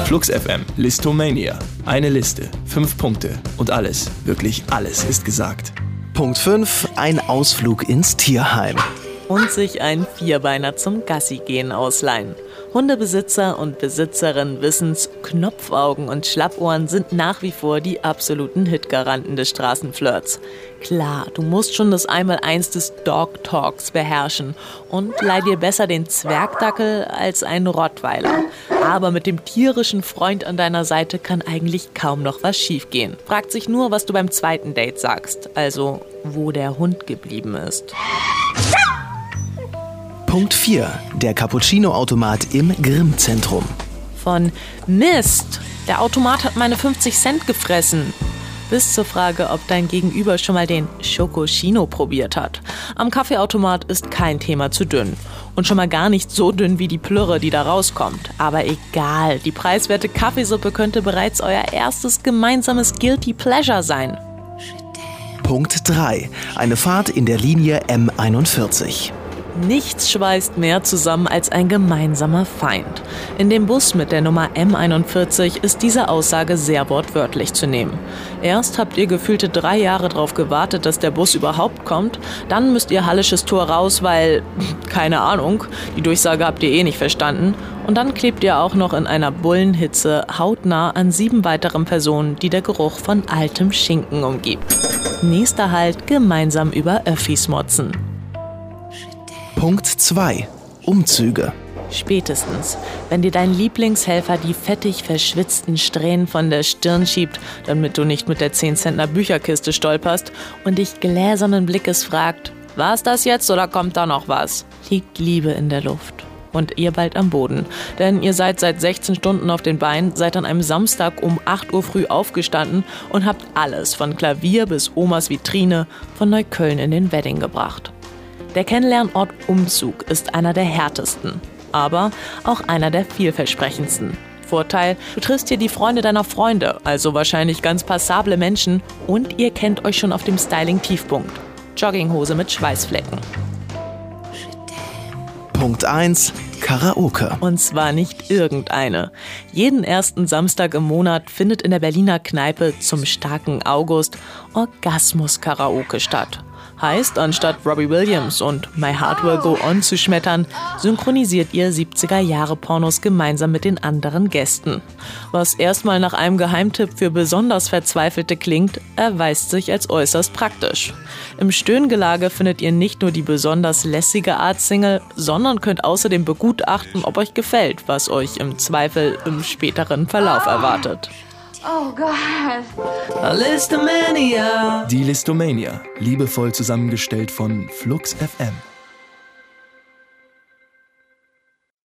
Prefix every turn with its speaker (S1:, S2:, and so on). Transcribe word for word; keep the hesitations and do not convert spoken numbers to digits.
S1: Flux F M, Listomania. Eine Liste, fünf Punkte und alles, wirklich alles ist gesagt.
S2: Punkt fünf. Ein Ausflug ins Tierheim.
S3: Und sich einen Vierbeiner zum Gassi-Gehen ausleihen. Hundebesitzer und Besitzerinnen wissen's, Knopfaugen und Schlappohren sind nach wie vor die absoluten Hitgaranten des Straßenflirts. Klar, du musst schon das Einmaleins des Dog-Talks beherrschen und leih dir besser den Zwergdackel als einen Rottweiler. Aber mit dem tierischen Freund an deiner Seite kann eigentlich kaum noch was schiefgehen. Fragt sich nur, was du beim zweiten Date sagst, also wo der Hund geblieben ist.
S2: Punkt vier. Der Cappuccino-Automat im Grimm-Zentrum.
S3: Von Mist, der Automat hat meine fünfzig Cent gefressen. Bis zur Frage, ob dein Gegenüber schon mal den Schokoschino probiert hat. Am Kaffeeautomat ist kein Thema zu dünn. Und schon mal gar nicht so dünn wie die Plürre, die da rauskommt. Aber egal, die preiswerte Kaffeesuppe könnte bereits euer erstes gemeinsames Guilty Pleasure sein.
S2: Punkt drei. Eine Fahrt in der Linie M einundvierzig.
S3: Nichts schweißt mehr zusammen als ein gemeinsamer Feind. In dem Bus mit der Nummer M einundvierzig ist diese Aussage sehr wortwörtlich zu nehmen. Erst habt ihr gefühlte drei Jahre darauf gewartet, dass der Bus überhaupt kommt, dann müsst ihr Hallisches Tor raus, weil, keine Ahnung, die Durchsage habt ihr eh nicht verstanden. Und dann klebt ihr auch noch in einer Bullenhitze hautnah an sieben weiteren Personen, die der Geruch von altem Schinken umgibt. Nächster Halt, gemeinsam über Öffis motzen.
S2: Punkt zwei. Umzüge.
S3: Spätestens, wenn dir dein Lieblingshelfer die fettig verschwitzten Strähnen von der Stirn schiebt, damit du nicht mit der zehn Zentner Bücherkiste stolperst und dich gläsernen Blickes fragt, war's das jetzt oder kommt da noch was? Liegt Liebe in der Luft. Und ihr bald am Boden. Denn ihr seid seit sechzehn Stunden auf den Beinen, seid an einem Samstag um acht Uhr früh aufgestanden und habt alles von Klavier bis Omas Vitrine von Neukölln in den Wedding gebracht. Der Kennenlernort Umzug ist einer der härtesten, aber auch einer der vielversprechendsten. Vorteil, du triffst hier die Freunde deiner Freunde, also wahrscheinlich ganz passable Menschen und ihr kennt euch schon auf dem Styling-Tiefpunkt. Jogginghose mit Schweißflecken.
S2: Punkt eins. Karaoke.
S3: Und zwar nicht irgendeine. Jeden ersten Samstag im Monat findet in der Berliner Kneipe zum starken August Orgasmus-Karaoke statt. Heißt, anstatt Robbie Williams und My Heart Will Go On zu schmettern, synchronisiert ihr siebziger-Jahre-Pornos gemeinsam mit den anderen Gästen. Was erstmal nach einem Geheimtipp für besonders Verzweifelte klingt, erweist sich als äußerst praktisch. Im Stöhngelage findet ihr nicht nur die besonders lässige Art Single, sondern könnt außerdem begutachten, ob euch gefällt, was euch im Zweifel im späteren Verlauf erwartet.
S4: Oh Gott.
S1: Listomania. Die Listomania, liebevoll zusammengestellt von Flux F M.